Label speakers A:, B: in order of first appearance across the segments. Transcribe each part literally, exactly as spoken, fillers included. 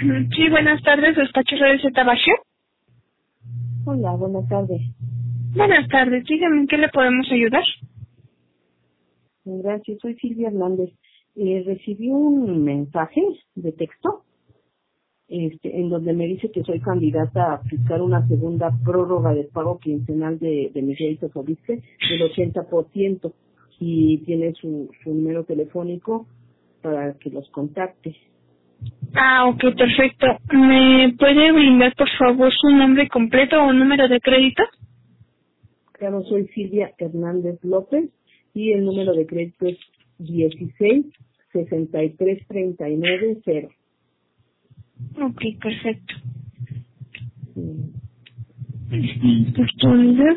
A: Sí, buenas tardes, despacho de Z Bajo.
B: Hola, buenas tardes.
A: Buenas tardes, dígame en qué le podemos ayudar.
B: Gracias, soy Silvia Hernández. Eh, recibí un mensaje de texto este, en donde me dice que soy candidata a aplicar una segunda prórroga de pago quincenal de, de mi crédito Fobiste del ochenta por ciento y tiene su, su número telefónico para que los contacte.
A: Ah, ok, perfecto. ¿Me puede brindar, por favor, su nombre completo o número de crédito?
B: Claro, soy Silvia Hernández López y el número de crédito es dieciséis sesenta y tres treinta y nueve cero.
A: Ok, perfecto.
B: Sí.
A: Oportunidad.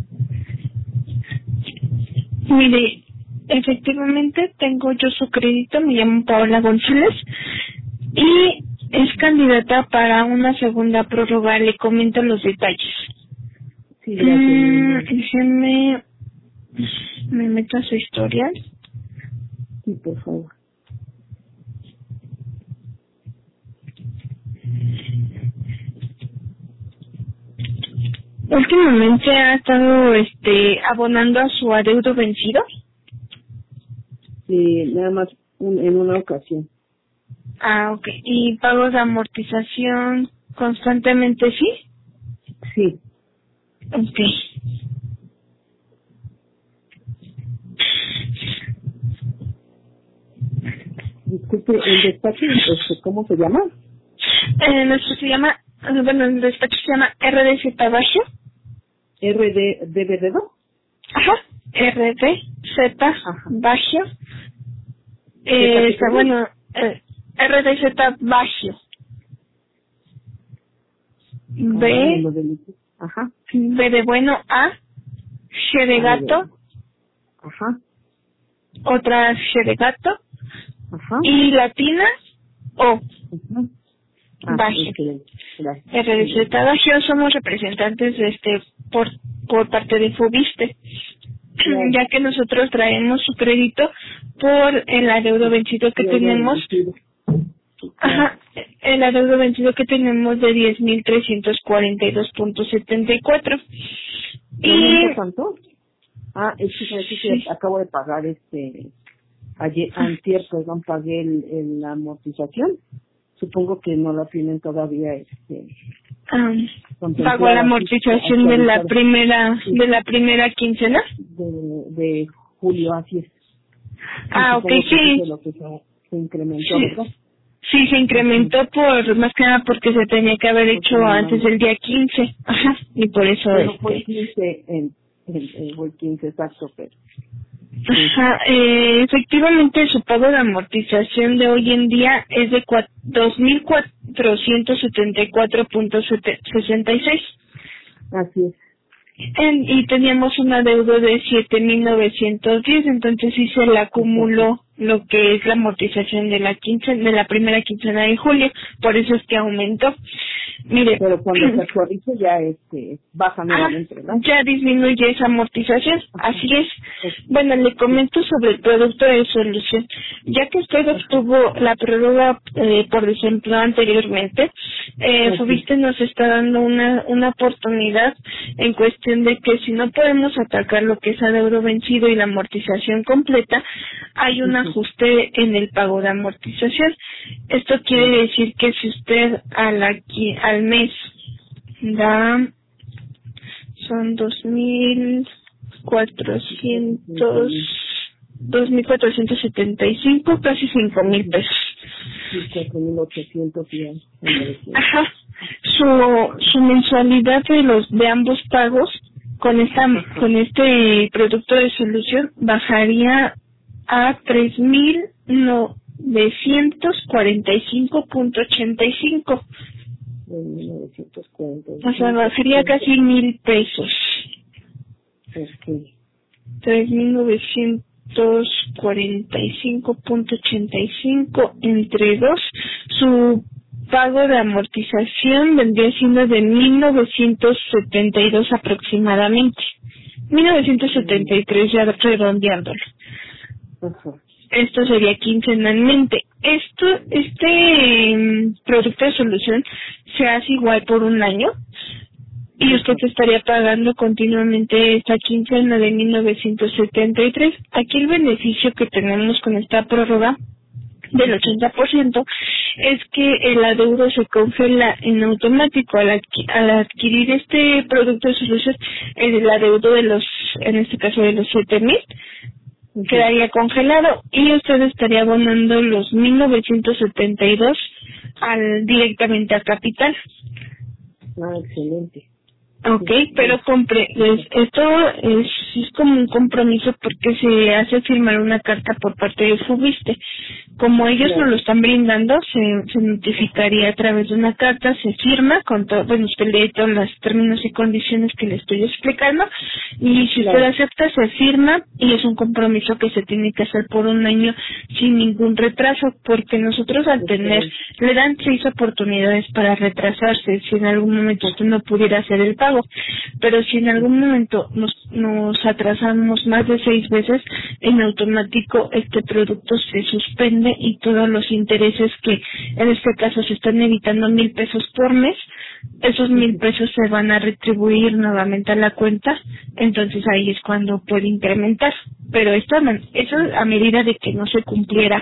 A: Mire, efectivamente tengo yo su crédito, me llamo Paola González y es candidata para una segunda prórroga. Le comento los detalles.
B: Sí, gracias.
A: Mm, déjeme, me meto a su historial.
B: Sí, por favor.
A: Últimamente ha estado este abonando a su adeudo vencido.
B: Sí, nada más un, en una ocasión.
A: Ah, ok. ¿Y pagos de amortización constantemente sí?
B: Sí.
A: Ok.
B: Disculpe, el despacho, este, ¿cómo se llama?
A: Eh, nuestro se llama, eh, bueno, el despacho se llama R D Z Bajo.
B: R D D B D dos.
A: Ajá. R D Z
B: Ajá.
A: Bajo. Eh,
B: ¿Z
A: está
B: pequeño?
A: bueno, eh, R D Z Bajo.
B: A ver, me
A: B,
B: lo delito. Ajá.
A: B de bueno, A, G de
B: A ver.
A: gato,
B: Ajá.
A: otra G de gato,
B: Ajá.
A: y latina, O,
B: Ajá. Ah,
A: Bajo.
B: excelente. Gracias.
A: R D Z Bajo, somos representantes este por por parte de Fobiste,
B: Claro.
A: ya que nosotros traemos su crédito por el adeudo vencido que
B: Yo lo
A: tenemos.
B: vencido. Sí, claro.
A: Ajá, el adeudo vencido que tenemos de diez mil trescientos cuarenta y dos punto setenta y cuatro.
B: ¿De aumento
A: Y
B: cuánto? Ah, es que sabes que
A: sí.
B: acabo de pagar este ayer, antier, perdón, pagué el, el- la amortización. Supongo que no la tienen todavía este
A: Um, pagó la
B: contemplada, así,
A: amortización de la
B: actualizada.
A: primera
B: Sí,
A: de la primera quincena.
B: de, de julio, así es. Y
A: Ah, ok,
B: supongo que eso
A: sí,
B: es lo que se, se incrementó,
A: sí,
B: ¿verdad?
A: sí se
B: Ujú.
A: incrementó por más que nada porque se tenía que haber
B: Porque
A: hecho
B: me
A: antes
B: mandó.
A: del día quince, ajá, y por eso
B: Bueno, fue el
A: este,
B: quince, en, en, en- fue el quince exacto, pero sí.
A: ajá, eh, efectivamente su pago de amortización de hoy en día es de dos mil cuatrocientos setenta y cuatro punto sesenta y seis.
B: Así es.
A: En- y teníamos una deuda de siete mil novecientos diez, entonces sí se le
B: Exacto.
A: acumuló lo que es la amortización de la quincena, de la primera quincena de julio, por eso es que aumentó. Mire,
B: Pero cuando se actualice ya este baja
A: ah,
B: nuevamente, ¿verdad?
A: ya disminuye esa amortización,
B: Ajá.
A: así es.
B: Ok.
A: Bueno, le
B: Sí.
A: comento sobre el producto de solución. Ya que usted
B: Ajá.
A: obtuvo la prórroga eh, por desempleo anteriormente, eh,
B: Así es.
A: Fobiste nos está dando una, una oportunidad en cuestión de que si no podemos atacar lo que es adeudo vencido y la amortización completa, hay un
B: Ujú.
A: ajuste en el pago de amortización. Esto quiere
B: Claro.
A: decir que si usted a la qui- al mes da son dos mil cuatrocientos dos mil cuatrocientos setenta y cinco, casi cinco mil
B: Ujú.
A: pesos.
B: Sí, cuatro mil ochocientos y algo, novecientos.
A: Ajá. Su su mensualidad de los de ambos pagos con esta
B: Ajá.
A: con este producto de solución bajaría a tres mil novecientos cuarenta y cinco punto ochenta y cinco.
B: De mil novecientos cuarenta y
A: O sea,
B: cinco
A: bajaría
B: punto.
A: casi mil pesos.
B: Ok.
A: tres mil novecientos cuarenta y cinco punto ochenta y cinco entre dos. Su pago de amortización vendría siendo de mil novecientos setenta y dos aproximadamente. mil novecientos setenta y tres ya redondeándolo.
B: Ajá.
A: Esto sería quincenalmente. Esto, este mm, producto de solución se hace igual por un año y usted estaría pagando continuamente esta quincena de mil novecientos setenta y tres. Aquí el beneficio que tenemos con esta prórroga del ochenta por ciento es que el adeudo se congela en automático. Al, adqu al adquirir este producto de solución, el adeudo de los, en este caso de los siete mil, uh-huh, quedaría congelado y usted estaría abonando los mil novecientos setenta y dos al, directamente a capital.
B: Ah, excelente.
A: Ok, pero compre, es, esto es, es como un compromiso porque se hace firmar una carta por parte de Fubiste. Como ellos
B: Claro.
A: nos lo están brindando, se, se notificaría a través de una carta, se firma con todo, bueno, usted lee todos los términos y condiciones que le estoy explicando, y si
B: Claro.
A: usted acepta, se firma, y es un compromiso que se tiene que hacer por un año sin ningún retraso, porque nosotros al tener, le dan seis oportunidades para retrasarse, si en algún momento usted no pudiera hacer el pago, pero si en algún momento nos, nos atrasamos más de seis veces, en automático este producto se suspende y todos los intereses que en este caso se están evitando mil pesos por mes, esos mil pesos se van a retribuir nuevamente a la cuenta, entonces ahí es cuando puede incrementar, pero esto, eso a medida de que no se cumpliera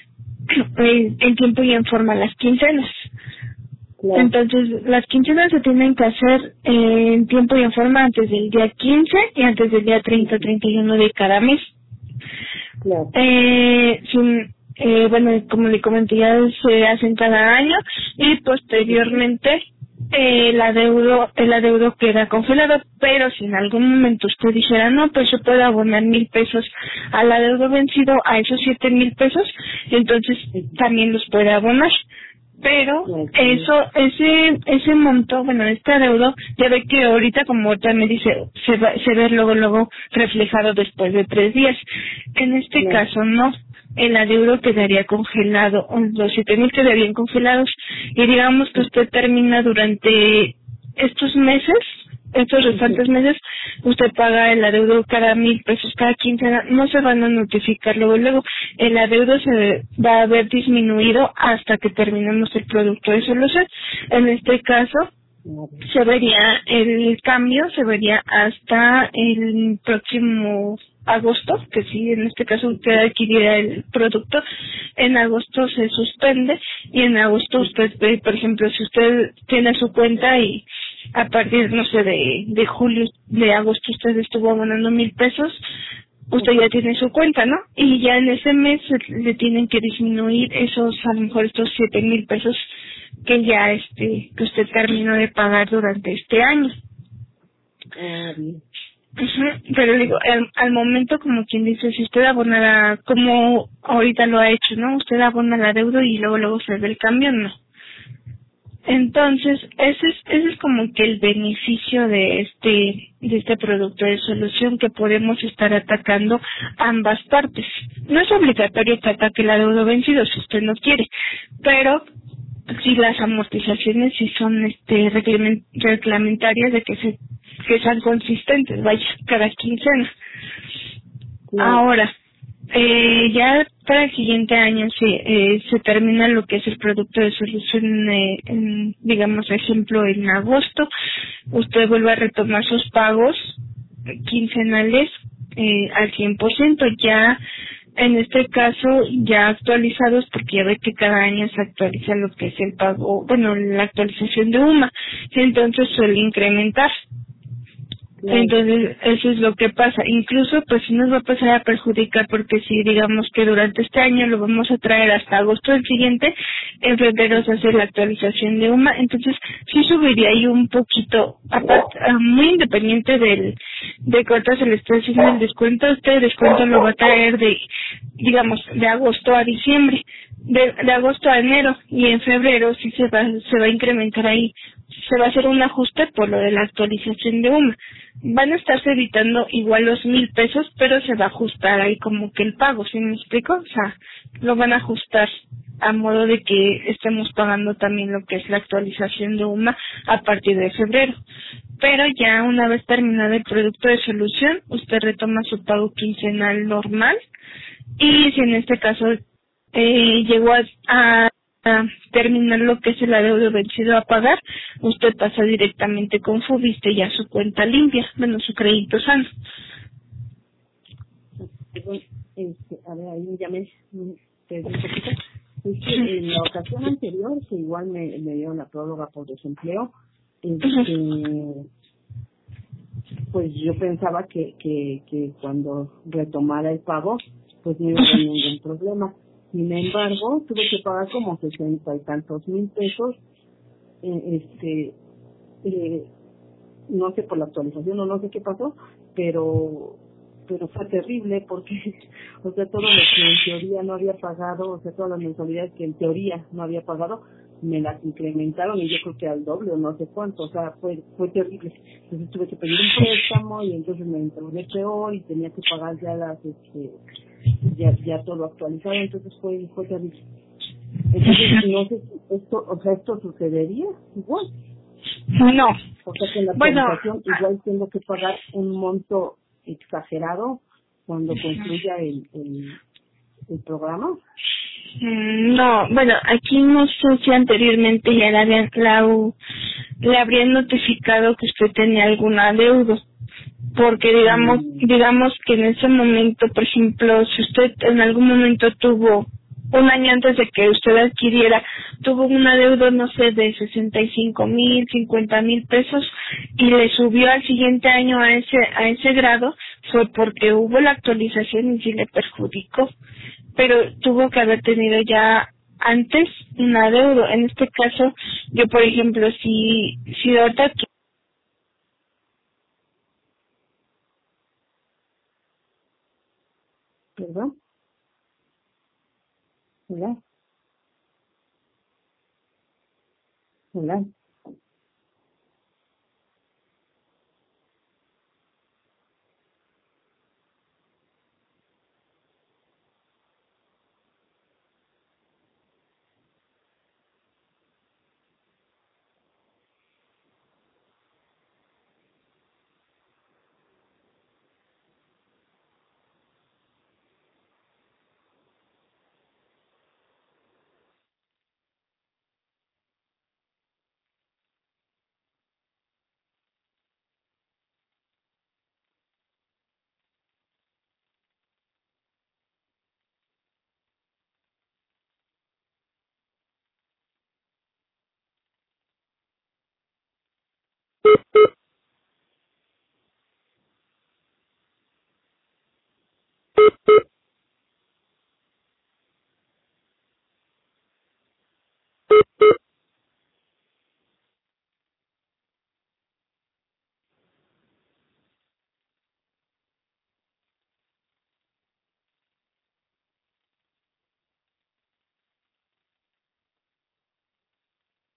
A: en, en tiempo y en forma las quincenas. Claro. Entonces, las quincenas se tienen que hacer eh, en tiempo y en forma antes del día quince y antes del día treinta, treinta y uno de cada mes. Claro. Eh, sin, eh, bueno, como le comenté, ya se hacen cada año y posteriormente eh, el adeudo, el adeudo queda congelado, pero si en algún momento usted dijera, no, pues yo puedo abonar mil pesos al adeudo vencido, a esos siete mil pesos, entonces también los puede abonar. Pero eso, ese ese monto, bueno, este adeudo, ya ve que ahorita, como ahorita me dice, se va, se ve luego, luego reflejado después de tres días. En este sí. caso, no. El adeudo quedaría congelado, los siete mil quedarían congelados, y digamos que usted termina durante estos meses, estos restantes meses, usted paga el adeudo cada mil pesos, cada quincena, no se van a notificar luego, luego, el adeudo se va a haber disminuido hasta que terminemos el producto de solución. En este caso, se vería el cambio, se vería hasta el próximo agosto, que si en este caso usted adquiriera el producto, en agosto se suspende y en agosto usted ve, por ejemplo, si usted tiene su cuenta y a partir, no sé, de, de julio, de agosto usted estuvo abonando mil pesos, usted ya tiene su cuenta, ¿no? Y ya en ese mes le tienen que disminuir esos, a lo mejor estos siete mil pesos que ya este, que usted terminó de pagar durante este año.
B: Ah, bien.
A: Uh-huh. Pero digo, al, al momento, como quien dice, si usted abonara, como ahorita lo ha hecho, ¿no? Usted abona la deuda y luego luego se ve el cambio, no. Entonces, ese es, ese es como que el beneficio de este, de este producto de solución, que podemos estar atacando ambas partes. No es obligatorio que ataque la deuda vencida si usted no quiere, pero si las amortizaciones sí son este reglamentarias de que se que sean consistentes, vaya, cada quincena. No. Ahora, eh, ya para el siguiente año sí, eh, se termina lo que es el producto de solución, eh, en, digamos, ejemplo, en agosto, usted vuelve a retomar sus pagos quincenales eh, al cien por ciento, ya en este caso ya actualizados, porque ya ve que cada año se actualiza lo que es el pago, bueno, la actualización de U M A, entonces suele incrementar. Entonces, eso es lo que pasa. Incluso, pues, sí nos va a pasar a perjudicar, porque si digamos que durante este año lo vamos a traer hasta agosto del siguiente, en febrero se hace la actualización de U M A, entonces sí subiría ahí un poquito, aparte, muy independiente del de cuánto se le está haciendo el descuento. Este descuento lo va a traer de, digamos, de agosto a diciembre, de, de agosto a enero, y en febrero sí se va, se va a incrementar ahí. Se va a hacer un ajuste por lo de la actualización de U M A. Van a estarse evitando igual los mil pesos, pero se va a ajustar ahí como que el pago, ¿sí me explico? O sea, lo van a ajustar a modo de que estemos pagando también lo que es la actualización de U M A a partir de febrero. Pero ya una vez terminado el producto de solución, usted retoma su pago quincenal normal, y si en este caso eh, llegó a, a a terminar lo que es el adeudo vencido a pagar, usted pasa directamente con Fobiste ya su cuenta limpia, bueno, su crédito sano.
B: Este, a ver, ahí ya me perdí un poquito. Es que en la ocasión anterior, que igual me, me dieron la prórroga por desempleo, este, pues yo pensaba que, que, que cuando retomara el pago, pues no iba a haber ningún problema. Sin embargo, tuve que pagar como sesenta y tantos mil pesos, eh, este, eh, no sé por la actualización o no sé qué pasó, pero pero fue terrible porque, o sea, todo lo que en teoría no había pagado, o sea, todas las mensualidades que en teoría no había pagado, me las incrementaron y yo creo que al doble o no sé cuánto, o sea, fue fue terrible. Entonces tuve que pedir un préstamo y entonces me endeudé peor y tenía que pagar ya las, este, ya, ya todo actualizado, entonces fue, fue terrible. Entonces, no sé si esto, o sea, esto sucedería igual.
A: No.
B: O sea que en la
A: Bueno,
B: actualización igual tengo que pagar un monto exagerado cuando concluya el, el, el programa.
A: no, bueno, aquí no sé si anteriormente ya le habían, la, U- le habrían notificado que usted tenía algún adeudo. Porque digamos,
B: Mm,
A: digamos que en ese momento, por ejemplo, si usted en algún momento tuvo, un año antes de que usted adquiriera, tuvo un adeudo, no sé, de sesenta y cinco mil, cincuenta mil pesos y le subió al siguiente año a ese, a ese grado, fue porque hubo la actualización y sí le perjudicó. Pero tuvo que haber tenido ya antes un adeudo. En este caso, yo por ejemplo, si, si ahorita
B: ¿Perdón? ¿Verdad? ¿Verdad?